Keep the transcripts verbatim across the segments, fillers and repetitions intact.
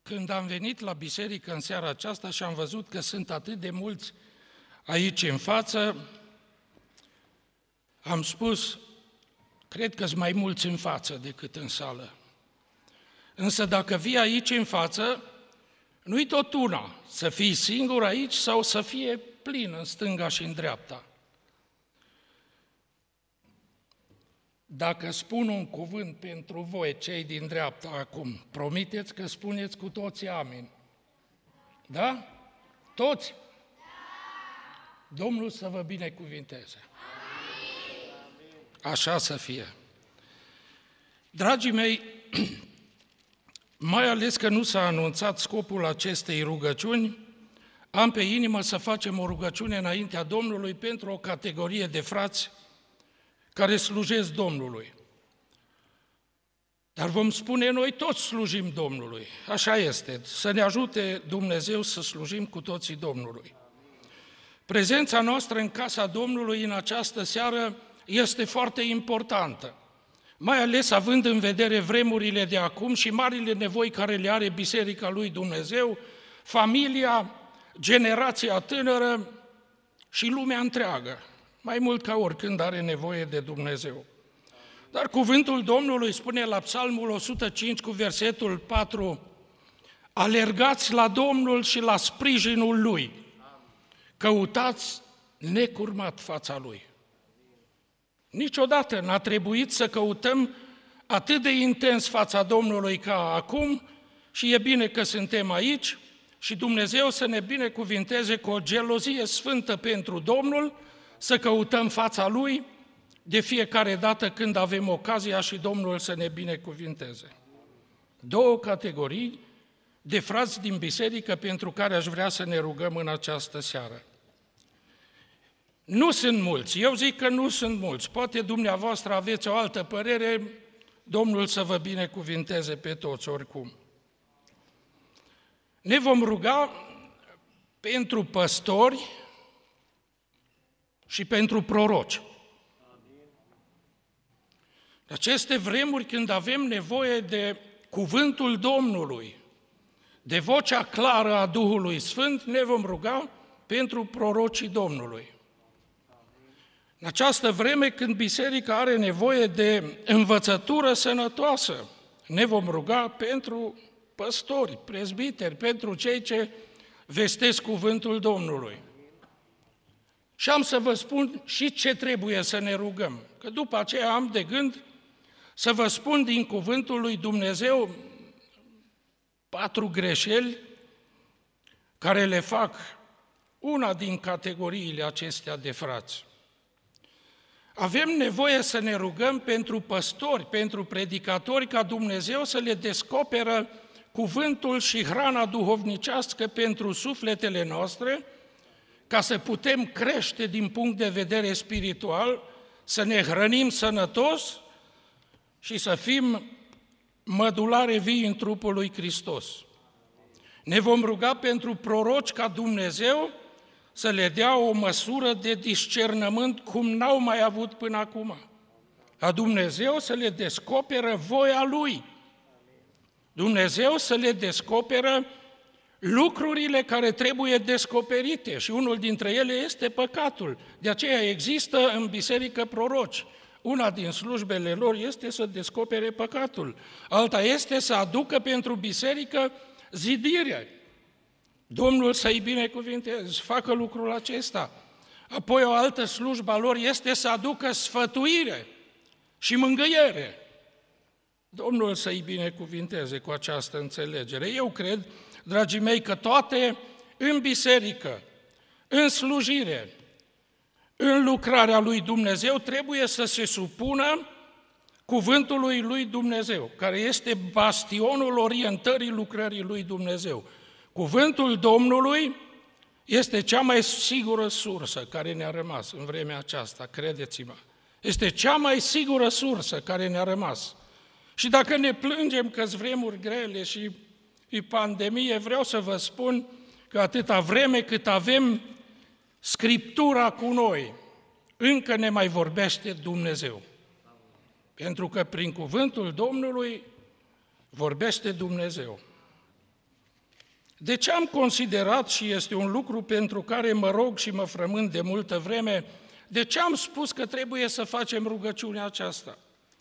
când am venit la biserică în seara aceasta și am văzut că sunt atât de mulți aici în față, am spus, cred că sunt mai mulți în față decât în sală. Însă dacă vii aici în față, nu-i tot una, să fii singur aici sau să fie plin în stânga și în dreapta. Dacă spun un cuvânt pentru voi, cei din dreapta acum, promiteți că spuneți cu toții amin. Da? Toți? Domnul să vă binecuvinteze. Așa să fie. Dragii mei, mai ales că nu s-a anunțat scopul acestei rugăciuni, am pe inimă să facem o rugăciune înaintea Domnului pentru o categorie de frați care slujesc Domnului. Dar vom spune, noi toți slujim Domnului. Așa este, să ne ajute Dumnezeu să slujim cu toții Domnului. Prezența noastră în casa Domnului în această seară este foarte importantă, mai ales având în vedere vremurile de acum și marile nevoi care le are Biserica lui Dumnezeu, familia, generația tânără și lumea întreagă, mai mult ca oricând are nevoie de Dumnezeu. Dar cuvântul Domnului spune la Psalmul o sută cinci cu versetul patru, alergați la Domnul și la sprijinul Lui, căutați necurmat fața Lui. Niciodată n-a trebuit să căutăm atât de intens fața Domnului ca acum și e bine că suntem aici și Dumnezeu să ne binecuvinteze cu o gelozie sfântă pentru Domnul, să căutăm fața Lui de fiecare dată când avem ocazia și Domnul să ne binecuvinteze. Două categorii de frați din biserică pentru care aș vrea să ne rugăm în această seară. Nu sunt mulți, eu zic că nu sunt mulți, poate dumneavoastră aveți o altă părere, Domnul să vă binecuvinteze pe toți oricum. Ne vom ruga pentru păstori și pentru proroci. În aceste vremuri când avem nevoie de cuvântul Domnului, de vocea clară a Duhului Sfânt, ne vom ruga pentru prorocii Domnului. În această vreme când biserica are nevoie de învățătură sănătoasă, ne vom ruga pentru păstori, prezbiteri, pentru cei ce vestesc cuvântul Domnului. Și am să vă spun și ce trebuie să ne rugăm, că după aceea am de gând să vă spun din cuvântul lui Dumnezeu patru greșeli care le fac una din categoriile acestea de frați. Avem nevoie să ne rugăm pentru păstori, pentru predicatori, ca Dumnezeu să le descoperă cuvântul și hrana duhovnicească pentru sufletele noastre, ca să putem crește din punct de vedere spiritual, să ne hrănim sănătos și să fim mădulare vii în trupul lui Hristos. Ne vom ruga pentru proroci ca Dumnezeu să le dea o măsură de discernământ cum n-au mai avut până acum. Ca Dumnezeu să le descoperă voia Lui. Dumnezeu să le descoperă lucrurile care trebuie descoperite și unul dintre ele este păcatul. De aceea există în biserică proroci. Una din slujbele lor este să descopere păcatul. Alta este să aducă pentru biserică zidire. Domnul să-i binecuvinteze, să facă lucrul acesta. Apoi o altă slujbă a lor este să aducă sfătuire și mângâiere. Domnul să-i binecuvinteze cu această înțelegere. Eu cred, dragii mei, că toate în biserică, în slujire, în lucrarea lui Dumnezeu, trebuie să se supună cuvântului lui Dumnezeu, care este bastionul orientării lucrării lui Dumnezeu. Cuvântul Domnului este cea mai sigură sursă care ne-a rămas în vremea aceasta, credeți-mă. Este cea mai sigură sursă care ne-a rămas. Și dacă ne plângem că-s vremuri grele și e pandemie, vreau să vă spun că atâta vreme cât avem Scriptura cu noi, încă ne mai vorbește Dumnezeu. Pentru că prin cuvântul Domnului vorbește Dumnezeu. De ce am considerat, și este un lucru pentru care mă rog și mă frământ de multă vreme, de ce am spus că trebuie să facem rugăciunea aceasta?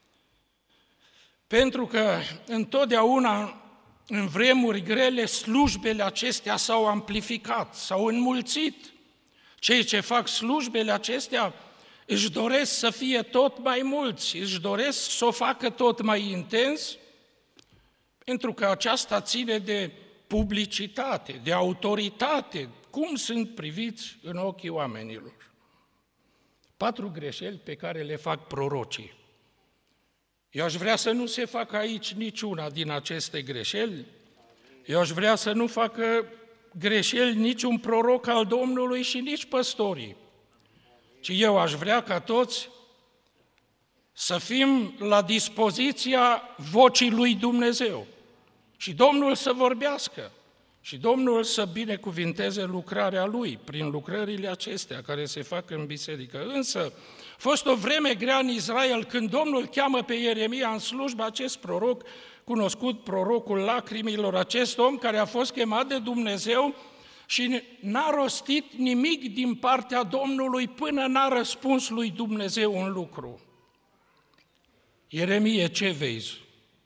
Pentru că întotdeauna, în vremuri grele, slujbele acestea s-au amplificat, s-au înmulțit. Cei ce fac slujbele acestea își doresc să fie tot mai mulți, își doresc să o facă tot mai intens, pentru că aceasta ține de publicitate, de autoritate, cum sunt priviți în ochii oamenilor. Patru greșeli pe care le fac prorocii. Eu aș vrea să nu se facă aici niciuna din aceste greșeli. Eu aș vrea să nu facă greșeli niciun proroc al Domnului și nici păstorii. Ci eu aș vrea ca toți să fim la dispoziția vocii lui Dumnezeu. Și Domnul să vorbească. Și Domnul să binecuvinteze lucrarea Lui prin lucrările acestea care se fac în biserică. Însă, a fost o vreme grea în Israel când Domnul cheamă pe Ieremia în slujbă, acest proroc, cunoscut prorocul lacrimilor, acest om care a fost chemat de Dumnezeu și n-a rostit nimic din partea Domnului până n-a răspuns lui Dumnezeu un lucru. Ieremie, ce vezi?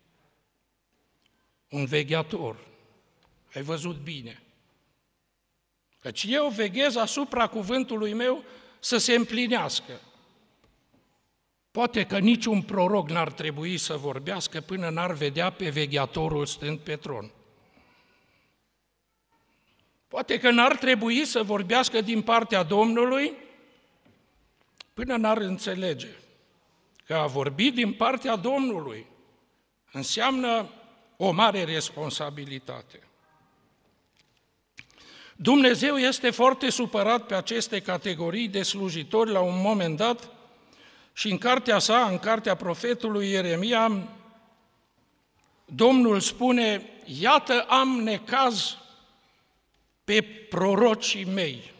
Un vegheator. Ai văzut bine. Căci eu veghez asupra cuvântului meu să se împlinească. Poate că niciun proroc n-ar trebui să vorbească până n-ar vedea pe vegheatorul stând pe tron. Poate că n-ar trebui să vorbească din partea Domnului până n-ar înțelege că a vorbi din partea Domnului înseamnă o mare responsabilitate. Dumnezeu este foarte supărat pe aceste categorii de slujitori la un moment dat și în cartea sa, în cartea profetului Ieremia, Domnul spune: iată am necaz pe prorocii mei.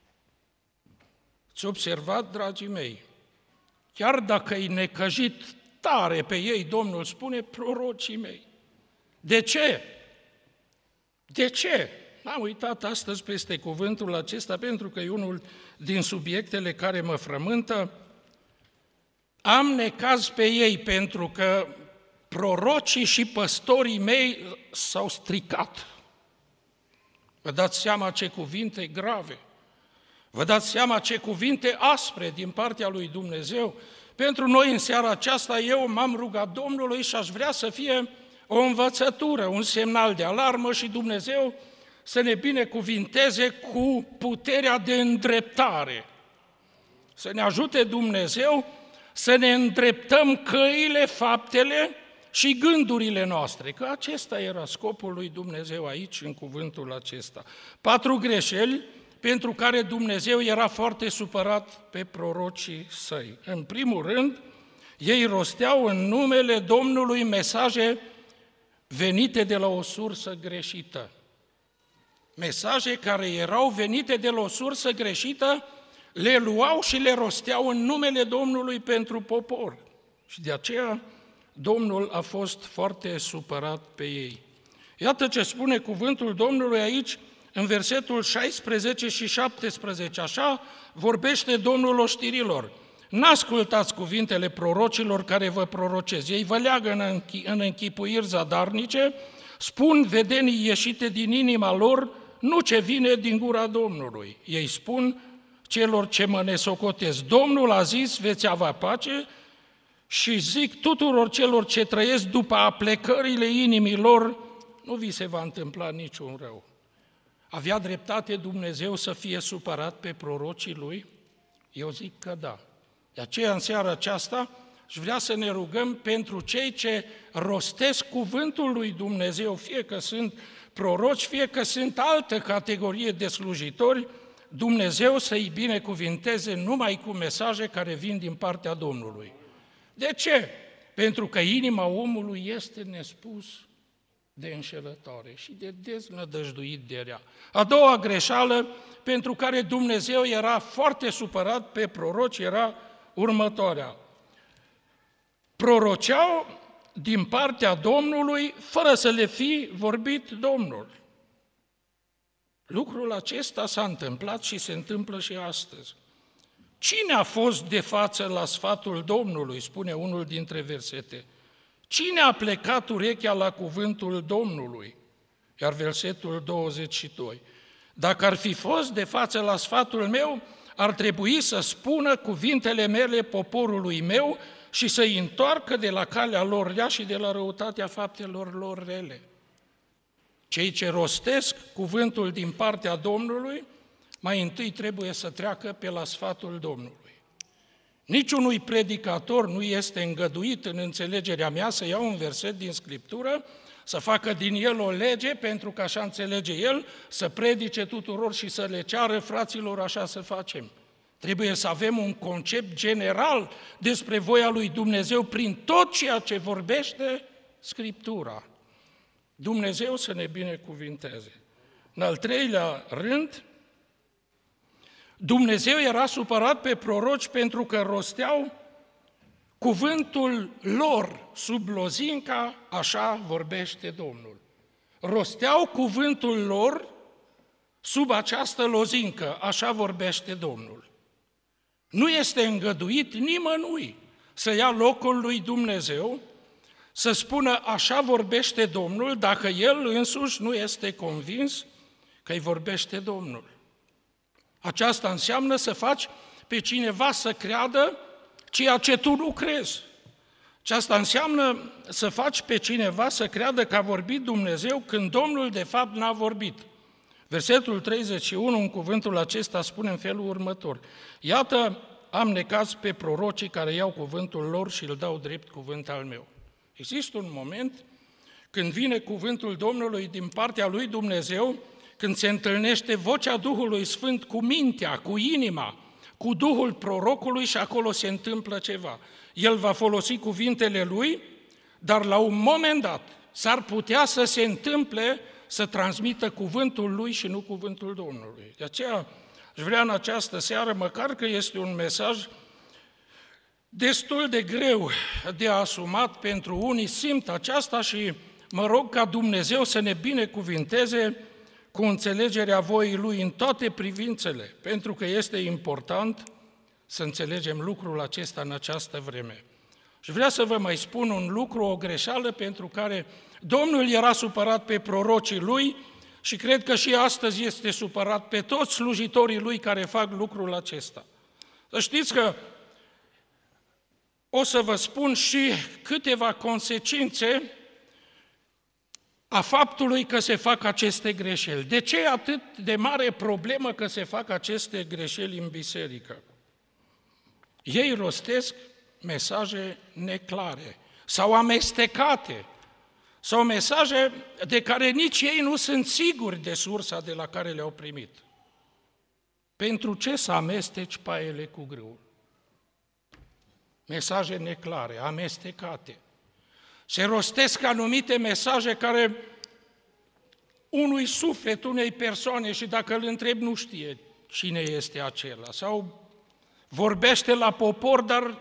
Ați observat, dragii mei? Chiar dacă îi necăjit tare pe ei, Domnul spune prorocii mei. De ce? De ce? Am uitat astăzi peste cuvântul acesta pentru că e unul din subiectele care mă frământă. Am necaz pe ei pentru că prorocii și păstorii mei s-au stricat. Vă dați seama ce cuvinte grave, vă dați seama ce cuvinte aspre din partea lui Dumnezeu. Pentru noi în seara aceasta eu m-am rugat Domnului și aș vrea să fie o învățătură, un semnal de alarmă și Dumnezeu să ne binecuvinteze cu puterea de îndreptare. Să ne ajute Dumnezeu să ne îndreptăm căile, faptele și gândurile noastre, că acesta era scopul lui Dumnezeu aici, în cuvântul acesta. Patru greșeli pentru care Dumnezeu era foarte supărat pe prorocii săi. În primul rând, ei rosteau în numele Domnului mesaje venite de la o sursă greșită. Mesaje care erau venite de la o sursă greșită, le luau și le rosteau în numele Domnului pentru popor. Și de aceea Domnul a fost foarte supărat pe ei. Iată ce spune cuvântul Domnului aici, în versetul șaisprezece și șaptesprezece. Așa vorbește Domnul oștirilor: n-ascultați cuvintele prorocilor care vă prorocez. Ei vă leagă în, închi- în închipuiri zadarnice, spun vedenii ieșite din inima lor, nu ce vine din gura Domnului. Ei spun celor ce mă nesocotesc: Domnul a zis, veți avea pace, și zic tuturor celor ce trăiesc după aplecările inimii lor, nu vi se va întâmpla niciun rău. Avea dreptate Dumnezeu să fie supărat pe prorocii Lui? Eu zic că da. De aceea, în seara aceasta, aș vrea să ne rugăm pentru cei ce rostesc cuvântul lui Dumnezeu, fie că sunt proroci, fie că sunt altă categorie de slujitori, Dumnezeu să-i binecuvinteze numai cu mesaje care vin din partea Domnului. De ce? Pentru că inima omului este nespus de înșelătoare și de deznădăjduit de rea. A doua greșeală pentru care Dumnezeu era foarte supărat pe proroci era următoarea. Proroceau din partea Domnului fără să le fi vorbit Domnul. Lucrul acesta s-a întâmplat și se întâmplă și astăzi. Cine a fost de față la sfatul Domnului, spune unul dintre versete. Cine a plecat urechea la cuvântul Domnului? Iar versetul douăzeci și doi. Dacă ar fi fost de față la sfatul meu, ar trebui să spună cuvintele mele poporului meu și să-i întoarcă de la calea lor rea și de la răutatea faptelor lor rele. Cei ce rostesc cuvântul din partea Domnului, mai întâi trebuie să treacă pe la sfatul Domnului. Niciunui predicator nu este îngăduit, în înțelegerea mea, să ia un verset din Scriptură, să facă din el o lege, pentru că așa înțelege el, să predice tuturor și să le ceară fraților, așa să facem. Trebuie să avem un concept general despre voia lui Dumnezeu prin tot ceea ce vorbește Scriptura. Dumnezeu să ne binecuvinteze. În al treilea rând, Dumnezeu era supărat pe proroci pentru că rosteau cuvântul lor sub lozinca, așa vorbește Domnul. Rosteau cuvântul lor sub această lozincă, așa vorbește Domnul. Nu este îngăduit nimănui să ia locul lui Dumnezeu, să spună așa vorbește Domnul, dacă el însuși nu este convins că îi vorbește Domnul. Aceasta înseamnă să faci pe cineva să creadă ceea ce tu nu crezi. Aceasta înseamnă să faci pe cineva să creadă că a vorbit Dumnezeu când Domnul de fapt n-a vorbit. Versetul treizeci și unu, în cuvântul acesta, spune în felul următor. Iată, am necaz pe prorocii care iau cuvântul lor și îl dau drept cuvânt al meu. Există un moment când vine cuvântul Domnului din partea lui Dumnezeu, când se întâlnește vocea Duhului Sfânt cu mintea, cu inima, cu Duhul prorocului și acolo se întâmplă ceva. El va folosi cuvintele lui, dar la un moment dat s-ar putea să se întâmple să transmită cuvântul lui și nu cuvântul Domnului. De aceea aș vrea în această seară, măcar că este un mesaj destul de greu de asumat pentru unii, simt aceasta și mă rog ca Dumnezeu să ne binecuvinteze cu înțelegerea voii Lui în toate privințele, pentru că este important să înțelegem lucrul acesta în această vreme. Și vreau să vă mai spun un lucru, o greșeală pentru care Domnul era supărat pe prorocii Lui și cred că și astăzi este supărat pe toți slujitorii Lui care fac lucrul acesta. Să știți că o să vă spun și câteva consecințe a faptului că se fac aceste greșeli. De ce e atât de mare problemă că se fac aceste greșeli în biserică? Ei rostesc mesaje neclare sau amestecate, sau mesaje de care nici ei nu sunt siguri de sursa de la care le-au primit. Pentru ce să amesteci paiele cu grâul? Mesaje neclare, amestecate. Se rostesc anumite mesaje care unui suflet, unei persoane, și dacă îl întreb nu știe cine este acela. Sau vorbește la popor, dar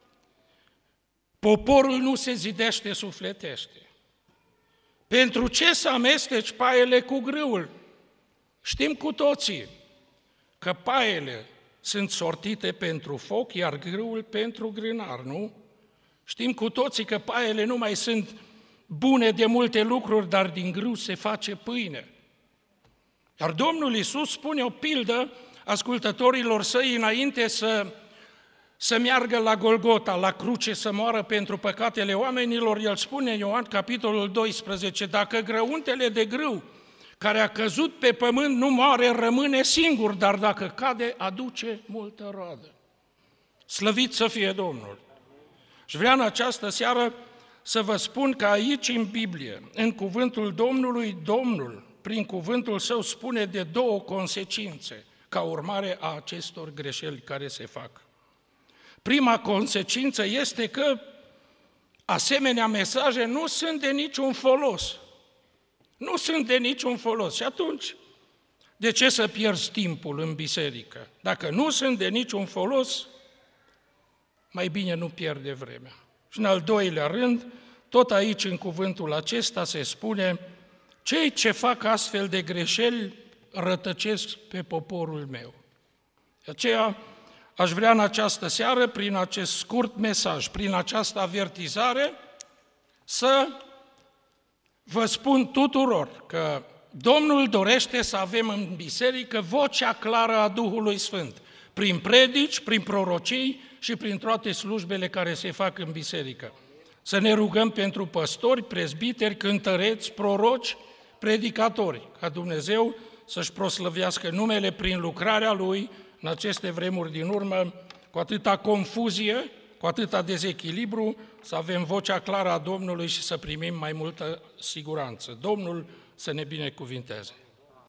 poporul nu se zidește, sufletește. Pentru ce să amesteci paiele cu grâul? Știm cu toții că paiele sunt sortite pentru foc, iar grâul pentru grânar, nu? Știm cu toții că paiele nu mai sunt bune de multe lucruri, dar din grâu se face pâine. Iar Domnul Iisus spune o pildă ascultătorilor săi înainte să, să meargă la Golgota, la cruce, să moară pentru păcatele oamenilor. El spune în Ioan, capitolul doisprezece, dacă grăuntele de grâu care a căzut pe pământ nu moare, rămâne singur, dar dacă cade, aduce multă roadă. Slăvit să fie Domnul! Și vreau în această seară să vă spun că aici în Biblie, în cuvântul Domnului, Domnul, prin cuvântul Său, spune de două consecințe ca urmare a acestor greșeli care se fac. Prima consecință este că asemenea mesaje nu sunt de niciun folos. Nu sunt de niciun folos. Și atunci, de ce să pierzi timpul în biserică? Dacă nu sunt de niciun folos, mai bine nu pierde vremea. Și în al doilea rând, tot aici în cuvântul acesta se spune, cei ce fac astfel de greșeli rătăcesc pe poporul meu. De aceea aș vrea în această seară, prin acest scurt mesaj, prin această avertizare, să vă spun tuturor că Domnul dorește să avem în biserică vocea clară a Duhului Sfânt, prin predici, prin prorocii și prin toate slujbele care se fac în biserică. Să ne rugăm pentru păstori, prezbiteri, cântăreți, proroci, predicatori, ca Dumnezeu să-și proslăvească numele prin lucrarea Lui în aceste vremuri din urmă, cu atâta confuzie, cu atâta dezechilibru, să avem vocea clară a Domnului și să primim mai multă siguranță. Domnul să ne binecuvinteze!